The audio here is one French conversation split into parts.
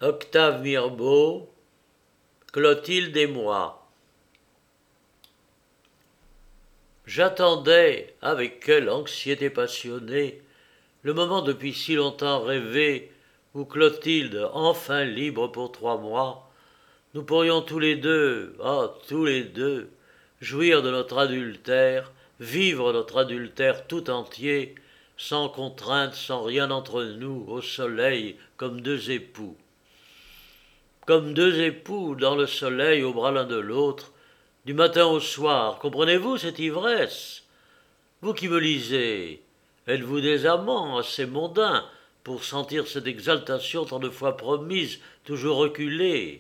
Octave Mirbeau, Clotilde et moi. J'attendais, avec quelle anxiété passionnée, le moment depuis si longtemps rêvé où Clotilde, enfin libre pour 3 mois, nous pourrions tous les deux, tous les deux, jouir de notre adultère, vivre notre adultère tout entier, sans contrainte, sans rien entre nous, au soleil, comme deux époux. Comme deux époux dans le soleil au bras l'un de l'autre, du matin au soir. Comprenez-vous cette ivresse? Vous qui me lisez, êtes-vous des amants assez mondains pour sentir cette exaltation tant de fois promise, toujours reculée?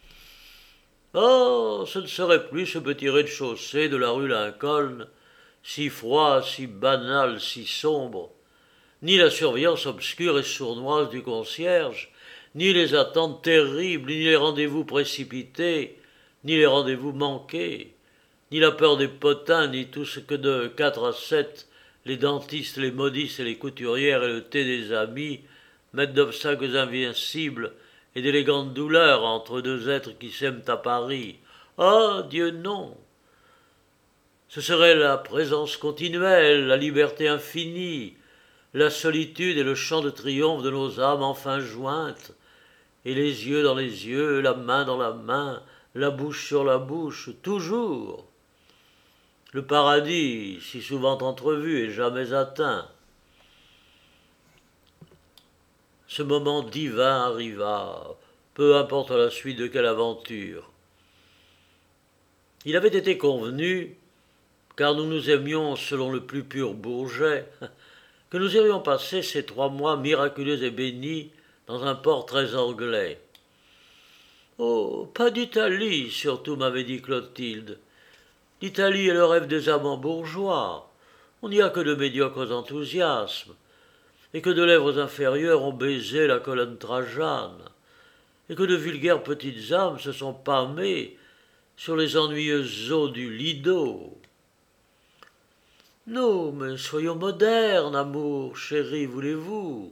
Oh, ce ne serait plus ce petit rez-de-chaussée de la rue Lincoln, si froid, si banal, si sombre, ni la surveillance obscure et sournoise du concierge, ni les attentes terribles, ni les rendez-vous précipités, ni les rendez-vous manqués, ni la peur des potins, ni tout ce que de 4 à 7, les dentistes, les modistes et les couturières et le thé des amis mettent d'obstacles invincibles et d'élégantes douleurs entre deux êtres qui s'aiment à Paris. Ah, Dieu non! Ce serait la présence continuelle, la liberté infinie, la solitude et le chant de triomphe de nos âmes enfin jointes, et les yeux dans les yeux, la main dans la main, la bouche sur la bouche, toujours. Le paradis, si souvent entrevu et jamais atteint. Ce moment divin arriva, peu importe la suite de quelle aventure. Il avait été convenu, car nous nous aimions selon le plus pur Bourget, que nous irions passer ces 3 mois miraculeux et bénis dans un port très anglais. Oh, pas d'Italie, surtout, m'avait dit Clotilde. L'Italie est le rêve des amants bourgeois. On n'y a que de médiocres enthousiasmes, et que de lèvres inférieures ont baisé la colonne Trajane, et que de vulgaires petites âmes se sont pâmées sur les ennuyeuses eaux du Lido. Non, mais soyons modernes, amour, chéri, voulez-vous?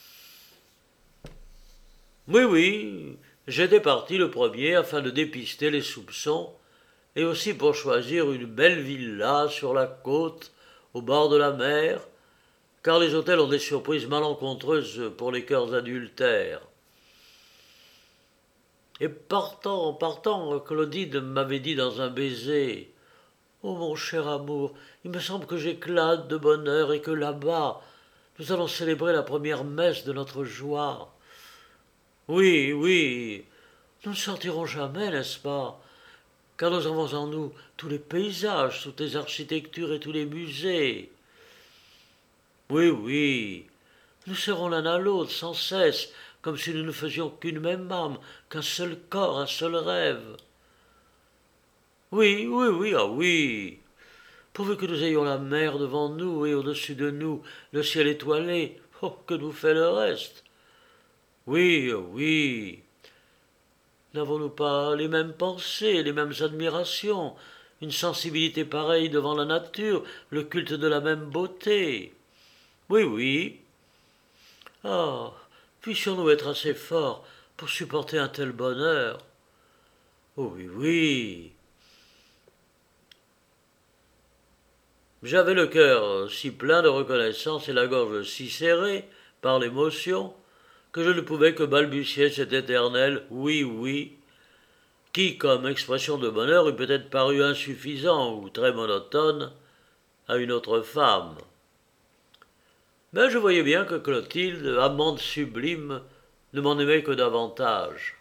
Oui, oui, j'étais parti le premier afin de dépister les soupçons, et aussi pour choisir une belle villa sur la côte, au bord de la mer, car les hôtels ont des surprises malencontreuses pour les cœurs adultères. Et partant, Claudine m'avait dit dans un baiser, « Oh mon cher amour, il me semble que j'éclate de bonheur et que là-bas, nous allons célébrer la première messe de notre joie. » Oui, oui, nous ne sortirons jamais, n'est-ce pas? Car nous avons en nous tous les paysages, toutes les architectures et tous les musées. Oui, oui, nous serons l'un à l'autre sans cesse, comme si nous ne faisions qu'une même âme, qu'un seul corps, un seul rêve. Oui, oui, oui, ah oui. Pourvu que nous ayons la mer devant nous et au-dessus de nous le ciel étoilé, oh, que nous fait le reste? Oui, oui. N'avons-nous pas les mêmes pensées, les mêmes admirations, une sensibilité pareille devant la nature, le culte de la même beauté? Oui, oui. Ah, puissions-nous être assez forts pour supporter un tel bonheur? Oh oui, oui. J'avais le cœur si plein de reconnaissance et la gorge si serrée par l'émotion que je ne pouvais que balbutier cet éternel oui, oui, qui, comme expression de bonheur, eût peut-être paru insuffisant ou très monotone à une autre femme. Mais je voyais bien que Clotilde, amante sublime, ne m'en aimait que davantage.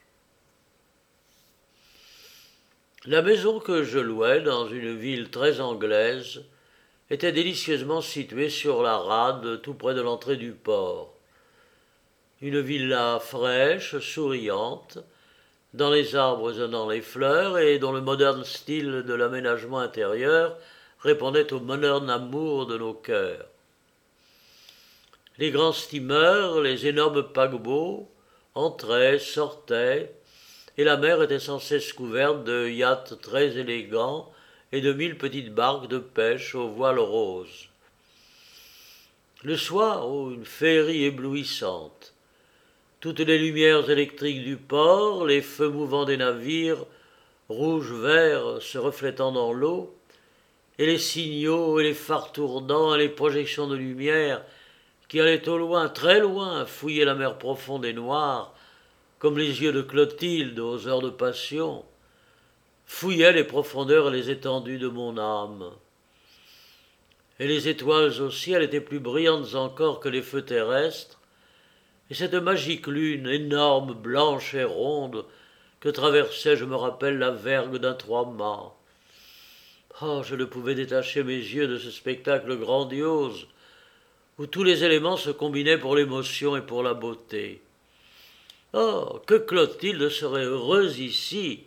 La maison que je louais dans une ville très anglaise était délicieusement située sur la rade, tout près de l'entrée du port. Une villa fraîche, souriante, dans les arbres et dans les fleurs, et dont le moderne style de l'aménagement intérieur répondait au moderne amour de nos cœurs. Les grands steamers, les énormes paquebots entraient, sortaient, et la mer était sans cesse couverte de yachts très élégants et de 1000 petites barques de pêche aux voiles roses. Le soir, oh, une féerie éblouissante. toutes les lumières électriques du port, les feux mouvants des navires, rouge, vert, se reflétant dans l'eau, et les signaux, et les phares tournants, et les projections de lumière qui allaient au loin, très loin, fouiller la mer profonde et noire, comme les yeux de Clotilde aux heures de passion, fouillaient les profondeurs et les étendues de mon âme. Et les étoiles au ciel étaient plus brillantes encore que les feux terrestres, et cette magique lune, énorme, blanche et ronde, que traversait, je me rappelle, la vergue d'un trois-mâts. Oh, je ne pouvais détacher mes yeux de ce spectacle grandiose, où tous les éléments se combinaient pour l'émotion et pour la beauté. Oh, que Clotilde serait heureuse ici!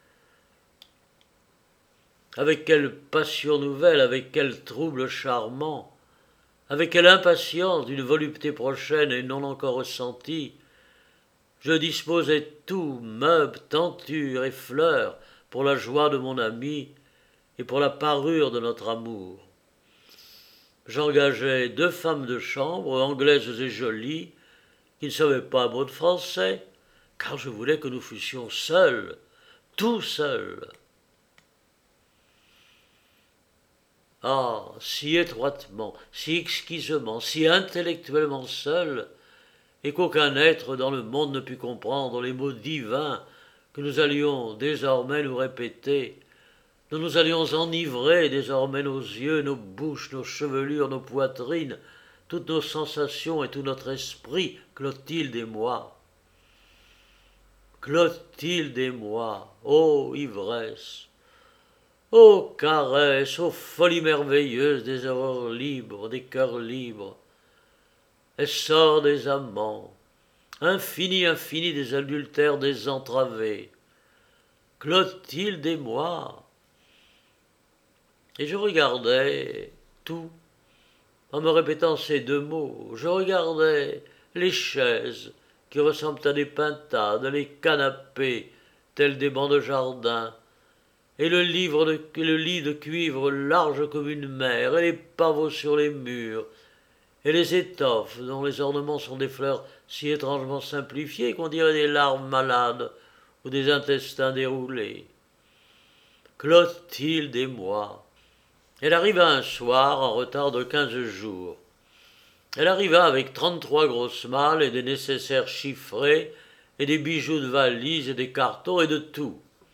Avec quelle passion nouvelle, avec quel trouble charmant, avec quelle impatience d'une volupté prochaine et non encore ressentie, je disposais tout, meubles, tentures et fleurs, pour la joie de mon ami et pour la parure de notre amour. J'engageais 2 femmes de chambre, anglaises et jolies, qui ne savaient pas un mot de français, car je voulais que nous fussions seuls, tout seuls. Ah, si étroitement, si exquisement, si intellectuellement seuls, et qu'aucun être dans le monde ne put comprendre les mots divins que nous allions désormais nous répéter, dont nous allions enivrer désormais nos yeux, nos bouches, nos chevelures, nos poitrines, toutes nos sensations et tout notre esprit, Clotilde et moi. Clotilde et moi, ô ivresse, ô caresses, ô folies merveilleuses des horreurs libres, des cœurs libres, essor des amants, infini, infini des adultères désentravés, Clotilde et moi. Et je regardais tout, en me répétant ces 2 mots. Je regardais les chaises qui ressemblent à des pintades, les canapés tels des bancs de jardin, et le lit de cuivre large comme une mer, et les pavots sur les murs, et les étoffes dont les ornements sont des fleurs si étrangement simplifiées qu'on dirait des larmes malades ou des intestins déroulés. Clotilde et moi. Elle arriva un soir en retard de 15 jours. Elle arriva avec 33 grosses malles et des nécessaires chiffrés et des bijoux de valise et des cartons et de tout.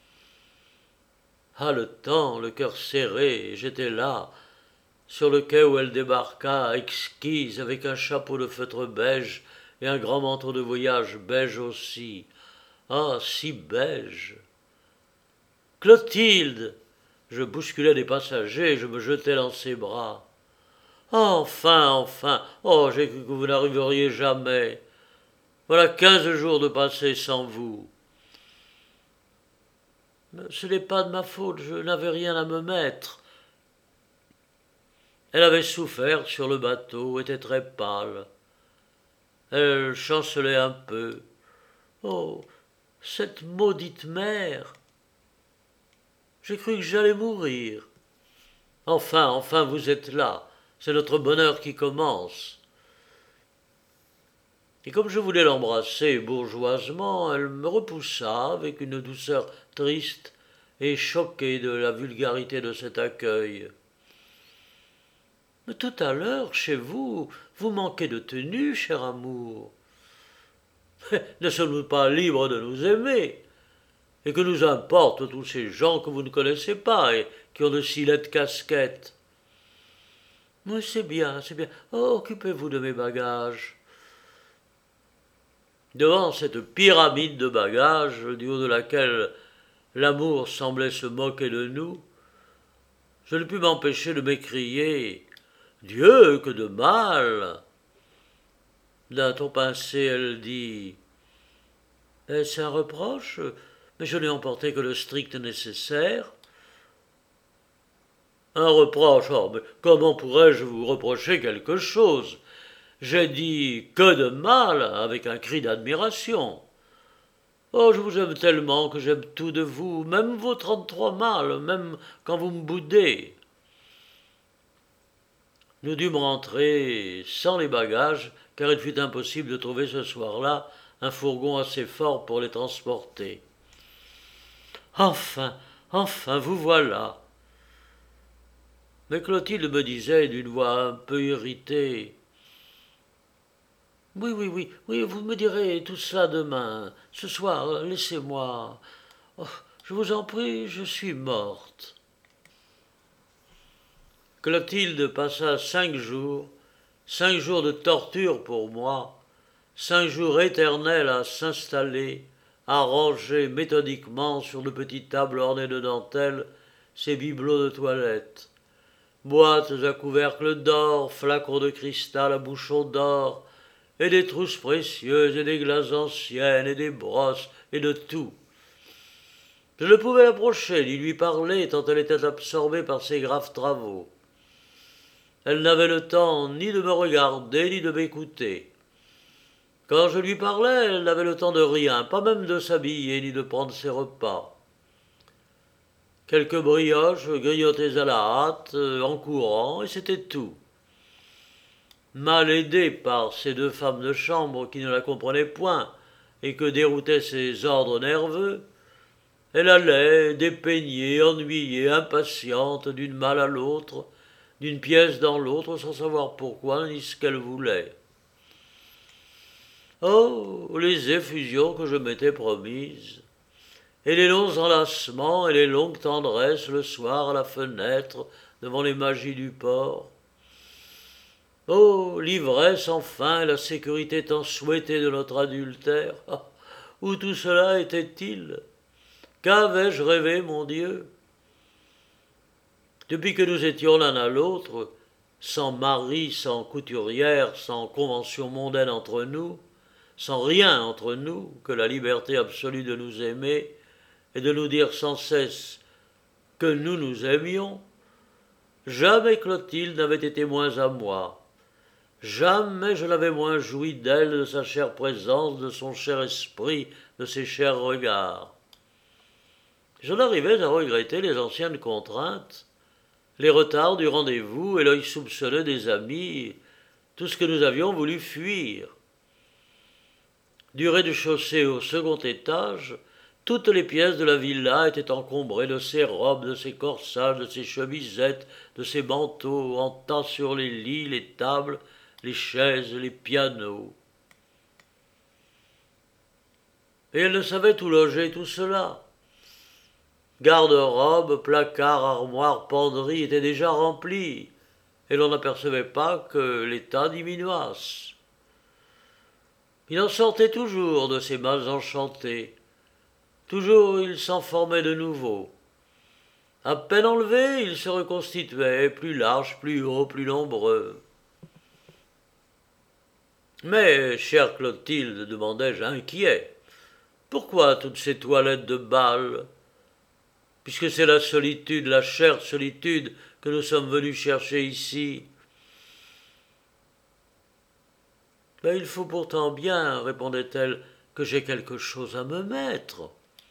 Ah, le temps, le cœur serré, et j'étais là, sur le quai où elle débarqua, exquise, avec un chapeau de feutre beige et un grand manteau de voyage beige aussi. Ah, si beige! Clotilde! Je bousculais des passagers et je me jetais dans ses bras. Enfin, enfin! Oh, j'ai cru que vous n'arriveriez jamais. Voilà 15 jours de passés sans vous. Ce n'est pas de ma faute, je n'avais rien à me mettre. Elle avait souffert sur le bateau, était très pâle. Elle chancelait un peu. Oh, cette maudite mer! J'ai cru que j'allais mourir. Enfin, enfin, vous êtes là. C'est notre bonheur qui commence. Et comme je voulais l'embrasser bourgeoisement, elle me repoussa avec une douceur triste et choquée de la vulgarité de cet accueil. Mais tout à l'heure, chez vous, vous manquez de tenue, cher amour. Ne sommes-nous pas libres de nous aimer? Et que nous importent tous ces gens que vous ne connaissez pas et qui ont de si laides casquettes? Mais c'est bien, c'est bien. Oh, occupez-vous de mes bagages. Devant cette pyramide de bagages, du haut de laquelle l'amour semblait se moquer de nous, je ne pus m'empêcher de m'écrier « Dieu, que de mal !» D'un ton pincé, elle dit « Est-ce un reproche? Mais je n'ai emporté que le strict nécessaire. » Un reproche? Oh, mais comment pourrais-je vous reprocher quelque chose? J'ai dit « Que de mal !» avec un cri d'admiration. Oh, je vous aime tellement que j'aime tout de vous, même vos 33 malles, même quand vous me boudez. Nous dûmes rentrer sans les bagages, car il fut impossible de trouver ce soir-là un fourgon assez fort pour les transporter. Enfin, enfin, vous voilà. Mais Clotilde me disait d'une voix un peu irritée. Oui, vous me direz tout cela demain. Ce soir, laissez-moi. Oh, je vous en prie, je suis morte. Clotilde passa 5 jours de torture pour moi, 5 jours éternels à s'installer, à ranger méthodiquement sur de petites tables ornées de dentelle ses bibelots de toilette. Boîtes à couvercle d'or, flacons de cristal à bouchon d'or, et des trousses précieuses, et des glaces anciennes, et des brosses, et de tout. Je ne pouvais l'approcher ni lui parler tant elle était absorbée par ses graves travaux. Elle n'avait le temps ni de me regarder, ni de m'écouter. Quand je lui parlais, elle n'avait le temps de rien, pas même de s'habiller, ni de prendre ses repas. Quelques brioches grignotées à la hâte, en courant, et c'était tout. Mal aidée par ces 2 femmes de chambre qui ne la comprenaient point et que déroutaient ses ordres nerveux, elle allait, dépeignée, ennuyée, impatiente, d'une malle à l'autre, d'une pièce dans l'autre, sans savoir pourquoi ni ce qu'elle voulait. Oh, les effusions que je m'étais promises, et les longs enlacements et les longues tendresses le soir à la fenêtre, devant les magies du port. Oh, l'ivresse enfin et la sécurité tant souhaitée de notre adultère. Ah, où tout cela était-il? Qu'avais-je rêvé, mon Dieu? Depuis que nous étions l'un à l'autre, sans mari, sans couturière, sans convention mondaine entre nous, sans rien entre nous que la liberté absolue de nous aimer et de nous dire sans cesse que nous nous aimions, jamais Clotilde n'avait été moins à moi. Jamais je n'avais moins joui d'elle, de sa chère présence, de son cher esprit, de ses chers regards. J'en arrivais à regretter les anciennes contraintes, les retards du rendez-vous et l'œil soupçonneux des amis, tout ce que nous avions voulu fuir. Du rez-de-chaussée au second étage, toutes les pièces de la villa étaient encombrées de ses robes, de ses corsages, de ses chemisettes, de ses manteaux, en tas sur les lits, les tables, les chaises, les pianos. Et elle ne savait où loger tout cela. Garde-robe, placards, armoires, penderies étaient déjà remplis, et l'on n'apercevait pas que l'état diminuasse. Il en sortait toujours de ces mâles enchantés. Toujours il s'en formait de nouveau. À peine enlevé, il se reconstituait, plus large, plus haut, plus nombreux. Mais, chère Clotilde, demandai-je inquiet, pourquoi toutes ces toilettes de bal? Puisque c'est la solitude, la chère solitude que nous sommes venus chercher ici. Mais il faut pourtant bien, répondait-elle, que j'ai quelque chose à me mettre.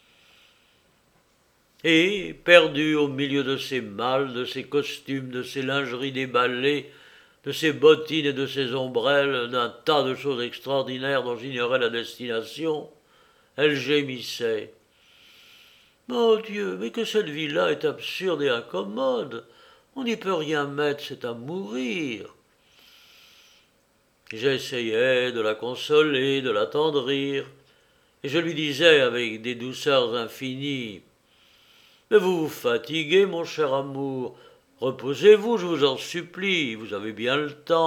Et, perdue au milieu de ses malles, de ses costumes, de ses lingeries déballées, de ses bottines et de ses ombrelles, d'un tas de choses extraordinaires dont j'ignorais la destination, elle gémissait. Mon Dieu, mais que cette vie-là est absurde et incommode. On n'y peut rien mettre, c'est à mourir. J'essayais de la consoler, de l'attendrir, et je lui disais avec des douceurs infinies, « Mais vous vous fatiguez, mon cher amour, reposez-vous, je vous en supplie, vous avez bien le temps. »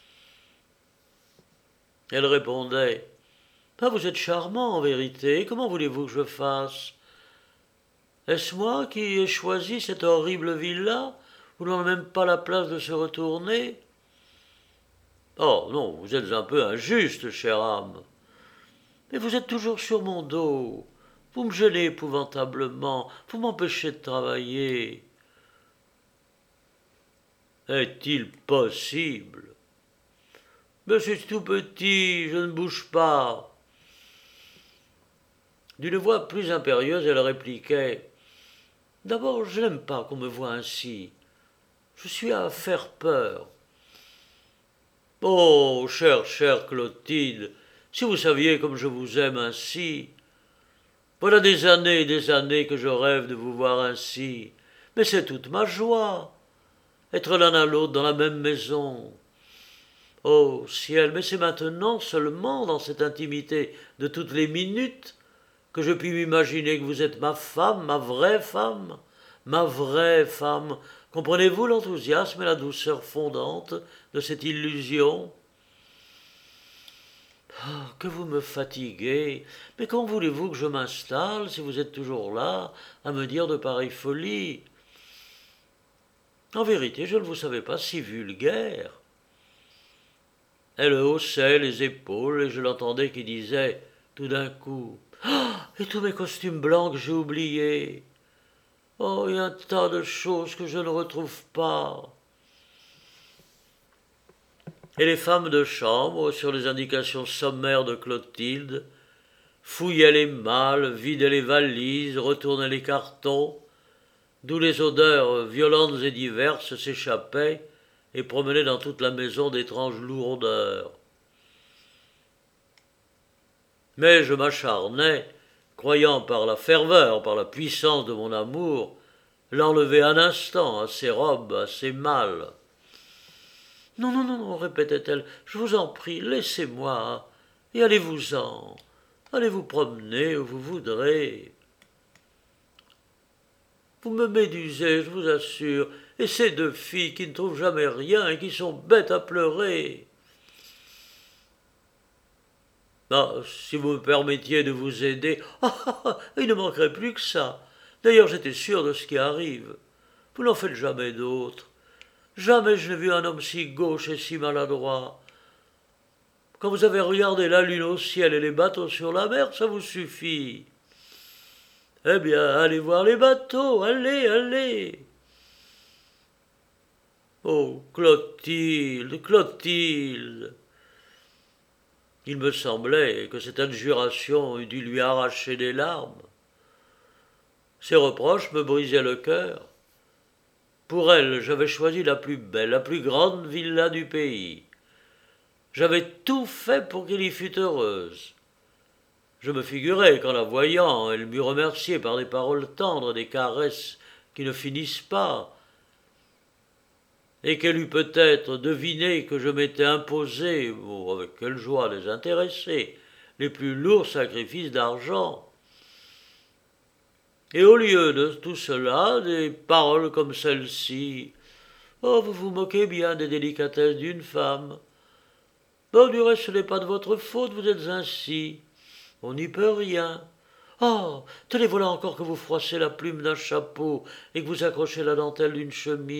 Elle répondait, « Ah, vous êtes charmant en vérité, comment voulez-vous que je fasse? Est-ce moi qui ai choisi cette horrible villa, où l'on n'a même pas la place de se retourner? Oh non, vous êtes un peu injuste, chère âme. Mais vous êtes toujours sur mon dos. Vous me gênez épouvantablement, vous m'empêchez de travailler. Est-il possible? Mais c'est tout petit, je ne bouge pas. D'une voix plus impérieuse, elle répliquait, « D'abord, je n'aime pas qu'on me voie ainsi. Je suis à faire peur. » Oh, chère Clotilde, Si vous saviez comme je vous aime ainsi. Voilà des années et des années que je rêve de vous voir ainsi. Mais c'est toute ma joie, être l'un à l'autre dans la même maison. Oh ciel, mais c'est maintenant seulement, dans cette intimité de toutes les minutes, que je puis m'imaginer que vous êtes ma femme, ma vraie femme, ma vraie femme. Comprenez-vous l'enthousiasme et la douceur fondante de cette illusion? Ah, que vous me fatiguez. Mais quand voulez-vous que je m'installe si vous êtes toujours là à me dire de pareilles folies? En vérité, je ne vous savais pas si vulgaire. Elle haussait les épaules et je l'entendais qui disait tout d'un coup: ah, et tous mes costumes blancs que j'ai oubliés. Oh, il y a un tas de choses que je ne retrouve pas. Et les femmes de chambre, sur les indications sommaires de Clotilde, fouillaient les malles, vidaient les valises, retournaient les cartons, d'où les odeurs violentes et diverses s'échappaient et promenaient dans toute la maison d'étranges lourdeurs. Mais je m'acharnais, croyant par la ferveur, par la puissance de mon amour, l'enlever un instant à ses robes, à ses malles. Non, non, non, non, répétait-elle, je vous en prie, laissez-moi, et allez-vous-en, allez vous promener où vous voudrez. Vous me médusez, je vous assure, et ces deux filles qui ne trouvent jamais rien et qui sont bêtes à pleurer. Ah, si vous me permettiez de vous aider, il ne manquerait plus que ça. D'ailleurs, j'étais sûr de ce qui arrive. Vous n'en faites jamais d'autre. Jamais je n'ai vu un homme si gauche et si maladroit. Quand vous avez regardé la lune au ciel et les bateaux sur la mer, ça vous suffit. Eh bien, allez voir les bateaux, allez, allez. Oh, Clotilde, Clotilde. Il me semblait que cette adjuration eût dû lui arracher des larmes. Ces reproches me brisaient le cœur. Pour elle, j'avais choisi la plus belle, la plus grande villa du pays. J'avais tout fait pour qu'elle y fût heureuse. Je me figurais qu'en la voyant, elle m'eût remercié par des paroles tendres, des caresses qui ne finissent pas, et qu'elle eût peut-être deviné que je m'étais imposé, avec quelle joie désintéressée, les plus lourds sacrifices d'argent. Et au lieu de tout cela, des paroles comme celle-ci: « Oh, vous vous moquez bien des délicatesses d'une femme. Bon, du reste, ce n'est pas de votre faute, vous êtes ainsi. On n'y peut rien. Oh, tenez, voilà encore que vous froissez la plume d'un chapeau et que vous accrochez la dentelle d'une chemise. »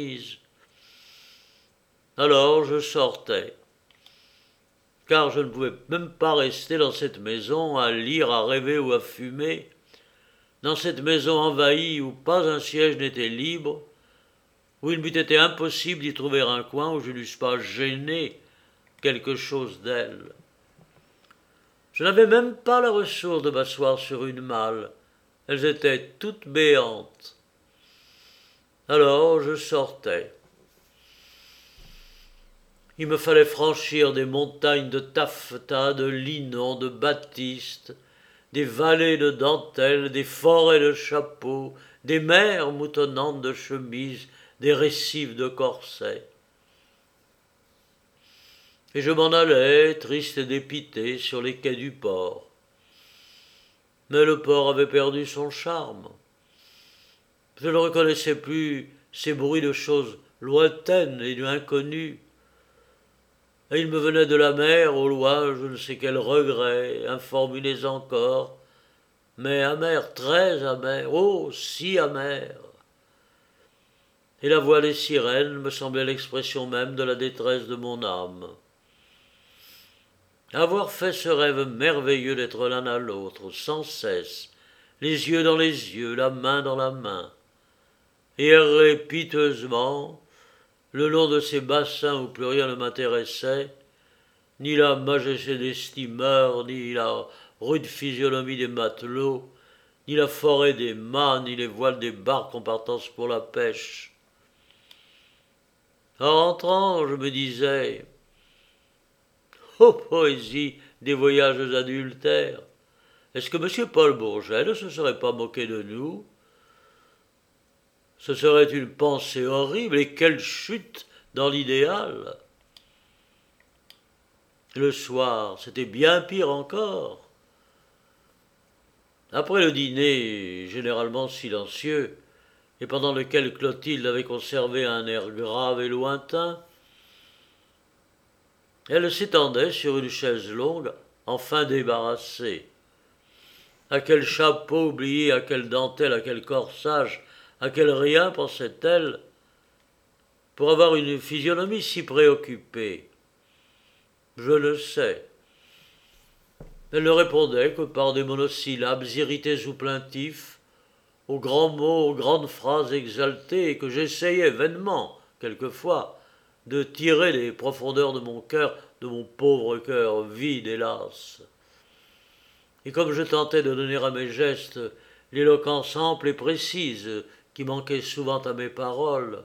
Alors je sortais, car je ne pouvais même pas rester dans cette maison à lire, à rêver ou à fumer, dans cette maison envahie où pas un siège n'était libre, où il m'eût été impossible d'y trouver un coin où je n'eusse pas gêné quelque chose d'elle. Je n'avais même pas la ressource de m'asseoir sur une malle, elles étaient toutes béantes. Alors je sortais. Il me fallait franchir des montagnes de taffetas, de linon, de batiste, des vallées de dentelles, des forêts de chapeaux, des mers moutonnantes de chemises, des récifs de corsets. Et je m'en allais, triste et dépité, sur les quais du port. Mais le port avait perdu son charme. Je ne reconnaissais plus ces bruits de choses lointaines et inconnues. Et il me venait de la mer, au loin, je ne sais quel regret, informulés encore, mais amer, très amer, oh, si amer. Et la voix des sirènes me semblait l'expression même de la détresse de mon âme. Avoir fait ce rêve merveilleux d'être l'un à l'autre, sans cesse, les yeux dans les yeux, la main dans la main, et errer piteusement, le long de ces bassins où plus rien ne m'intéressait, ni la majesté des steamers, ni la rude physionomie des matelots, ni la forêt des mâts, ni les voiles des barques en partance pour la pêche. En rentrant, je me disais: ô poésie des voyages adultères. Est-ce que M. Paul Bourget ne se serait pas moqué de nous? Ce serait une pensée horrible, et quelle chute dans l'idéal! Le soir, c'était bien pire encore. Après le dîner, généralement silencieux, et pendant lequel Clotilde avait conservé un air grave et lointain, elle s'étendait sur une chaise longue, enfin débarrassée. À quel chapeau oublié, à quelle dentelle, à quel corsage, à quel rien pensait-elle, pour avoir une physionomie si préoccupée? Je le sais. Elle ne répondait que par des monosyllabes irrités ou plaintifs, aux grands mots, aux grandes phrases exaltées que j'essayais vainement, quelquefois, de tirer des profondeurs de mon cœur, de mon pauvre cœur vide, hélas. Et comme je tentais de donner à mes gestes l'éloquence ample et précise qui manquait souvent à mes paroles,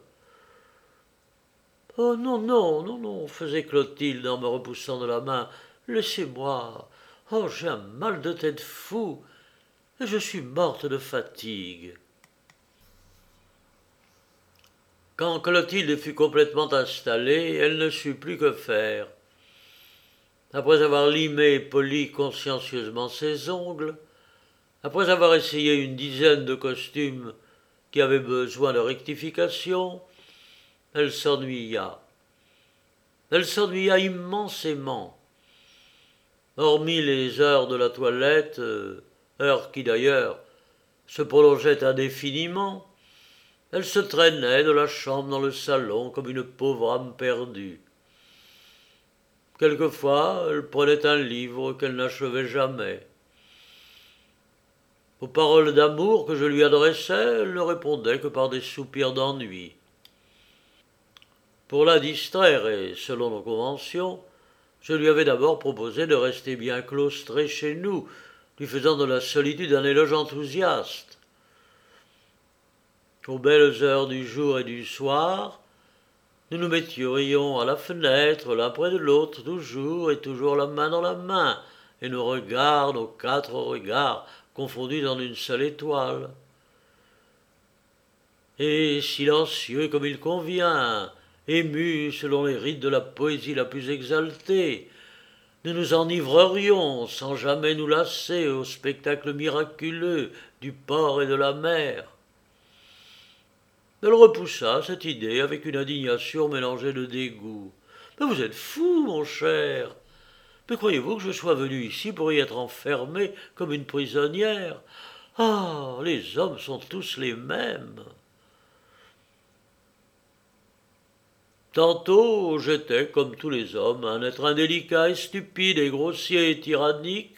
« Oh non, non, non, non, faisait Clotilde en me repoussant de la main, laissez-moi. Oh, j'ai un mal de tête fou, et je suis morte de fatigue. » Quand Clotilde fut complètement installée, elle ne sut plus que faire. Après avoir limé et poli consciencieusement ses ongles, après avoir essayé une dizaine de costumes qui avaient besoin de rectification, elle s'ennuya. Elle s'ennuya immensément. Hormis les heures de la toilette, heures qui d'ailleurs se prolongeaient indéfiniment, elle se traînait de la chambre dans le salon comme une pauvre âme perdue. Quelquefois, elle prenait un livre qu'elle n'achevait jamais. Aux paroles d'amour que je lui adressais, elle ne répondait que par des soupirs d'ennui. Pour la distraire et selon nos conventions, je lui avais d'abord proposé de rester bien claustrée chez nous, lui faisant de la solitude un éloge enthousiaste. Aux belles heures du jour et du soir, nous nous mettrions à la fenêtre, l'un près de l'autre, toujours et toujours la main dans la main, et nos 4 regards, confondus dans une seule étoile. Et silencieux comme il convient, émus selon les rites de la poésie la plus exaltée, nous nous enivrerions sans jamais nous lasser au spectacle miraculeux du port et de la mer. Elle repoussa cette idée avec une indignation mélangée de dégoût. « Mais vous êtes fou, mon cher! Mais croyez-vous que je sois venu ici pour y être enfermée comme une prisonnière? Ah, les hommes sont tous les mêmes. » Tantôt, j'étais, comme tous les hommes, un être indélicat et stupide et grossier et tyrannique.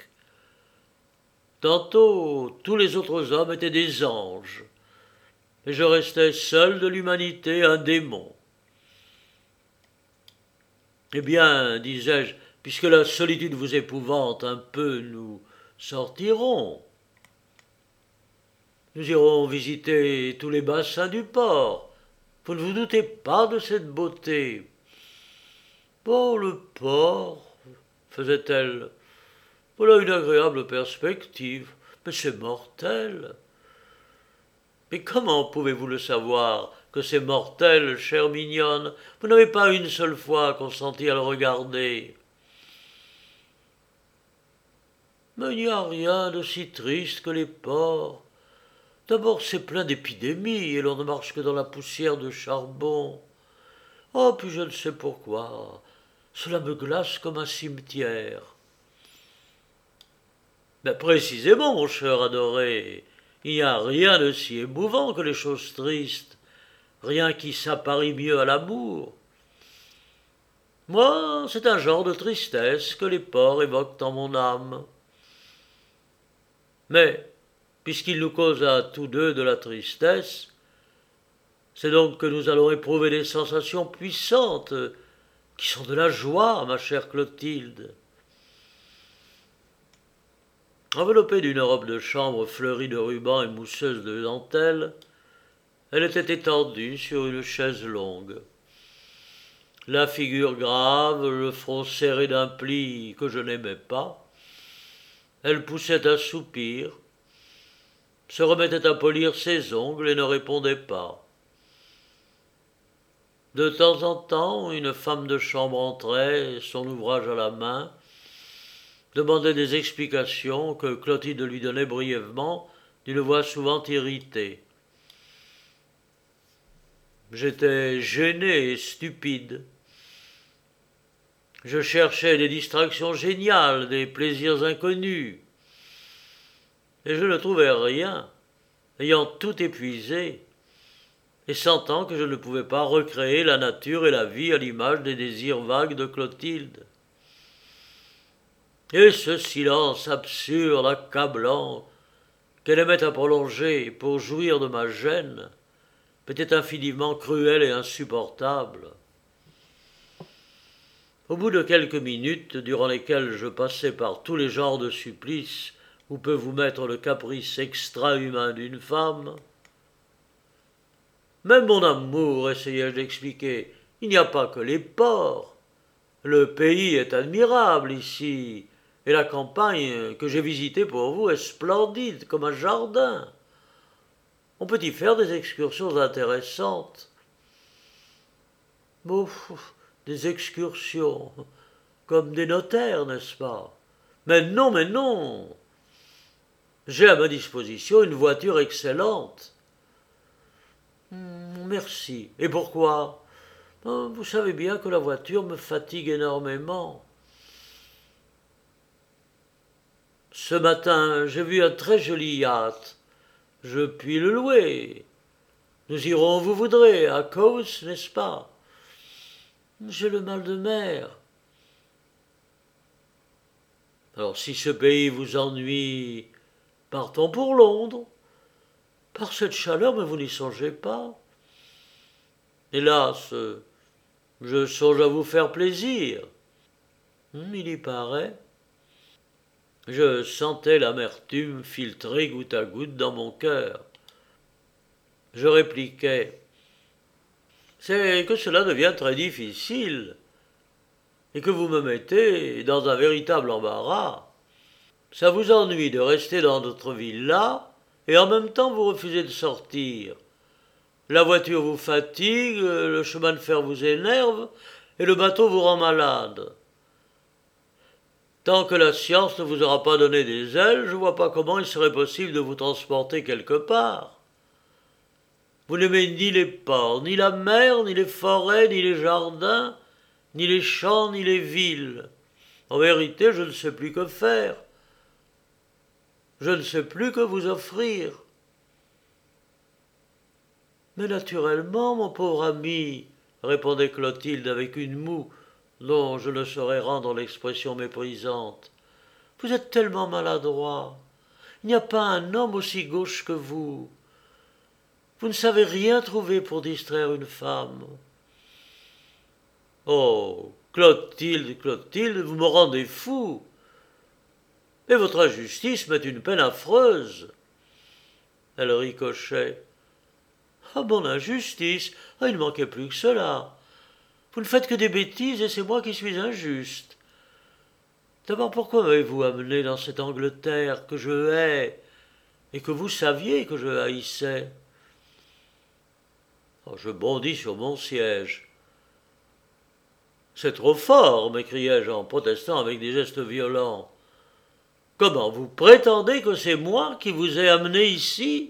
Tantôt, tous les autres hommes étaient des anges. Et je restais seul de l'humanité, un démon. Eh bien, disais-je, puisque la solitude vous épouvante un peu, nous sortirons. Nous irons visiter tous les bassins du port. Vous ne vous doutez pas de cette beauté. Bon, le port, faisait-elle, voilà une agréable perspective, mais c'est mortel. Mais comment pouvez-vous le savoir, que c'est mortel, chère mignonne? Vous n'avez pas une seule fois consenti à le regarder. Mais il n'y a rien de si triste que les ports. D'abord, c'est plein d'épidémies, et l'on ne marche que dans la poussière de charbon. Oh, puis je ne sais pourquoi, cela me glace comme un cimetière. Mais précisément, mon cher adoré, il n'y a rien de si émouvant que les choses tristes, rien qui s'apparie mieux à l'amour. Moi, c'est un genre de tristesse que les ports évoquent en mon âme. Mais, puisqu'il nous cause à tous deux de la tristesse, c'est donc que nous allons éprouver des sensations puissantes, qui sont de la joie, ma chère Clotilde. Enveloppée d'une robe de chambre fleurie de rubans et mousseuse de dentelle, elle était étendue sur une chaise longue. la figure grave, le front serré d'un pli que je n'aimais pas. Elle poussait un soupir, se remettait à polir ses ongles et ne répondait pas. De temps en temps, une femme de chambre entrait, son ouvrage à la main, demandait des explications que Clotilde lui donnait brièvement, d'une voix souvent irritée. J'étais gêné et stupide. Je cherchais des distractions géniales, des plaisirs inconnus. Et je ne trouvais rien, ayant tout épuisé, et sentant que je ne pouvais pas recréer la nature et la vie à l'image des désirs vagues de Clotilde. Et ce silence absurde, accablant, qu'elle aimait à prolonger pour jouir de ma gêne, était infiniment cruel et insupportable. Au bout de quelques minutes, durant lesquelles je passais par tous les genres de supplices où peut vous mettre le caprice extra-humain d'une femme, même mon amour, essayai-je d'expliquer, il n'y a pas que les ports. Le pays est admirable ici, et la campagne que j'ai visitée pour vous est splendide comme un jardin. On peut y faire des excursions intéressantes. Des excursions, comme des notaires, n'est-ce pas? Mais non, mais non. J'ai à ma disposition une voiture excellente. Merci. Et pourquoi? Vous savez bien que la voiture me fatigue énormément. Ce matin, j'ai vu un très joli yacht. Je puis le louer. Nous irons où vous voudrez, à Cowes, n'est-ce pas? J'ai le mal de mer. Alors si ce pays vous ennuie, partons pour Londres. Par cette chaleur, mais vous n'y songez pas. Hélas, je songe à vous faire plaisir. Il y paraît. Je sentais l'amertume filtrer goutte à goutte dans mon cœur. Je répliquai. C'est que cela devient très difficile, et que vous me mettez dans un véritable embarras. Ça vous ennuie de rester dans notre ville-là, et en même temps vous refusez de sortir. La voiture vous fatigue, le chemin de fer vous énerve, et le bateau vous rend malade. Tant que la science ne vous aura pas donné des ailes, je ne vois pas comment il serait possible de vous transporter quelque part. Vous n'aimez ni les ports, ni la mer, ni les forêts, ni les jardins, ni les champs, ni les villes. En vérité, je ne sais plus que faire. Je ne sais plus que vous offrir. Mais naturellement, mon pauvre ami, répondait Clotilde avec une moue dont je ne saurais rendre l'expression méprisante. Vous êtes tellement maladroit. Il n'y a pas un homme aussi gauche que vous. Vous ne savez rien trouver pour distraire une femme. Oh, Clotilde, Clotilde, vous me rendez fou. Et votre injustice m'est une peine affreuse. Elle ricochait. Ah, mon injustice, il ne manquait plus que cela. Vous ne faites que des bêtises et c'est moi qui suis injuste. D'abord, pourquoi m'avez-vous amené dans cette Angleterre que je hais et que vous saviez que je haïssais? Je bondis sur mon siège. C'est trop fort, m'écriai-je en protestant avec des gestes violents. Comment, vous prétendez que c'est moi qui vous ai amené ici?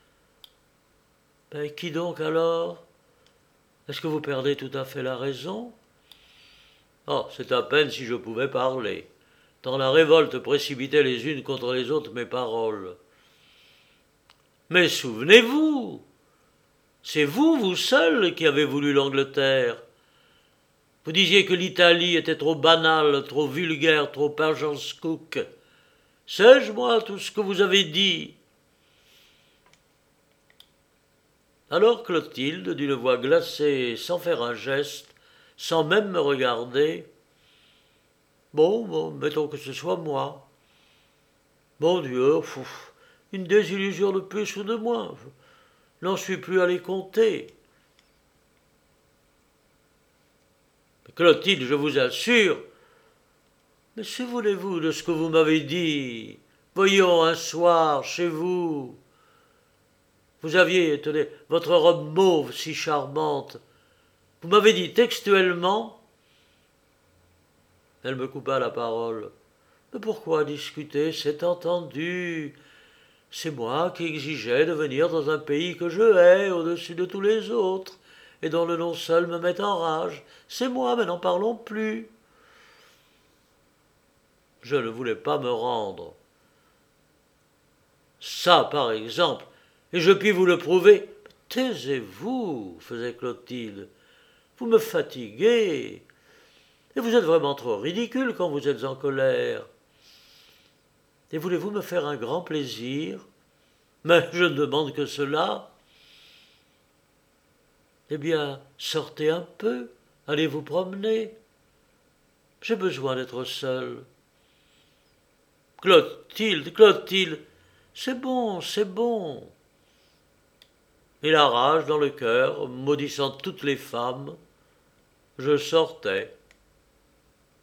Qui donc alors? Est-ce que vous perdez tout à fait la raison? C'est à peine si je pouvais parler, tant la révolte précipitait les unes contre les autres mes paroles. Mais souvenez-vous, c'est vous, vous seul, qui avez voulu l'Angleterre. Vous disiez que l'Italie était trop banale, trop vulgaire, trop agence cook. Sais-je, moi, tout ce que vous avez dit? Alors Clotilde, d'une voix glacée, sans faire un geste, sans même me regarder, bon, mettons que ce soit moi. Mon Dieu, une désillusion de plus ou de moins, je n'en suis plus à les compter. Clotilde, je vous assure. Mais que voulez-vous de ce que vous m'avez dit? Voyons, un soir, chez vous. Vous aviez, tenez, votre robe mauve si charmante. Vous m'avez dit textuellement. Elle me coupa la parole. Mais pourquoi discuter? C'est entendu. C'est moi qui exigeais de venir dans un pays que je hais au-dessus de tous les autres, et dont le nom seul me met en rage. C'est moi, mais n'en parlons plus. Je ne voulais pas me rendre. Ça, par exemple, et je puis vous le prouver. Taisez-vous, faisait Clotilde. Vous me fatiguez. Et vous êtes vraiment trop ridicule quand vous êtes en colère. Et voulez-vous me faire un grand plaisir? Mais je ne demande que cela. Eh bien, sortez un peu, allez vous promener. J'ai besoin d'être seul. Clotilde, Clotilde, c'est bon, c'est bon. Et la rage dans le cœur, maudissant toutes les femmes, je sortais.